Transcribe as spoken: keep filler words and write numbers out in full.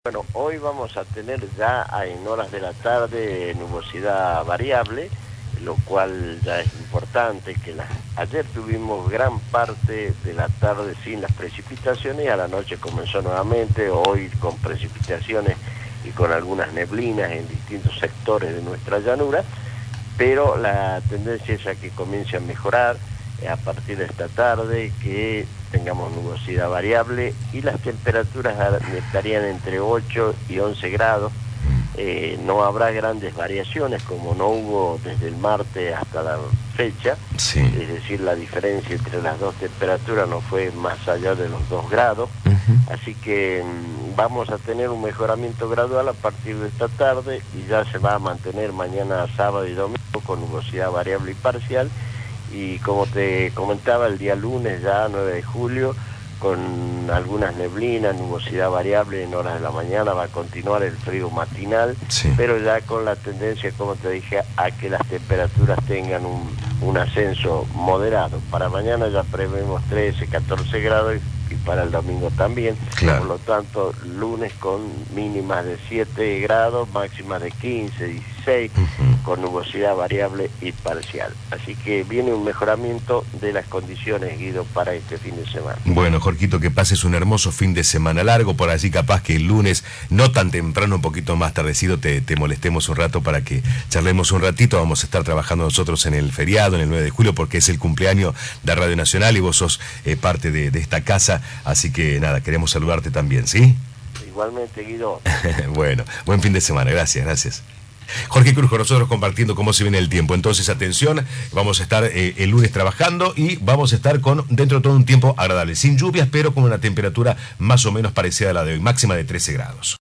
Bueno, hoy vamos a tener ya en horas de la tarde nubosidad variable, lo cual ya es importante, que la, ayer tuvimos gran parte de la tarde sin las precipitaciones y a la noche comenzó nuevamente, hoy con precipitaciones y con algunas neblinas en distintos sectores de nuestra llanura, pero la tendencia es a que comience a mejorar a partir de esta tarde, que tengamos nubosidad variable y las temperaturas estarían entre ocho y once grados. Eh, no habrá grandes variaciones como no hubo desde el martes hasta la fecha, sí. Es decir, la diferencia entre las dos temperaturas no fue más allá de los dos grados, uh-huh. Así que mmm, vamos a tener un mejoramiento gradual a partir de esta tarde y ya se va a mantener mañana sábado y domingo con nubosidad variable y parcial. Y como te comentaba, el día lunes, ya nueve de julio, con algunas neblinas, nubosidad variable en horas de la mañana, va a continuar el frío matinal, sí. pero ya con la tendencia, como te dije, a que las temperaturas tengan un, un ascenso moderado. Para mañana ya prevemos trece, catorce grados y, y para el domingo también. Claro. Por lo tanto, lunes con mínimas de siete grados, máximas de quince, dieciséis, uh-huh. con nubosidad variable y parcial. Así que viene un mejoramiento de las condiciones, Guido, para este fin de semana. Bueno, Jorgito, que pases un hermoso fin de semana largo, por allí capaz que el lunes, no tan temprano, un poquito más tardecido, te, te molestemos un rato para que charlemos un ratito. Vamos a estar trabajando nosotros en el feriado, en el nueve de julio, porque es el cumpleaños de Radio Nacional y vos sos eh, parte de, de esta casa, así que nada, queremos saludarte también, ¿sí? Igualmente, Guido. Bueno, buen fin de semana, gracias, gracias. Jorge Cruz con nosotros compartiendo cómo se viene el tiempo. Entonces, atención, vamos a estar eh, el lunes trabajando y vamos a estar con dentro de todo un tiempo agradable, sin lluvias, pero con una temperatura más o menos parecida a la de hoy, máxima de trece grados.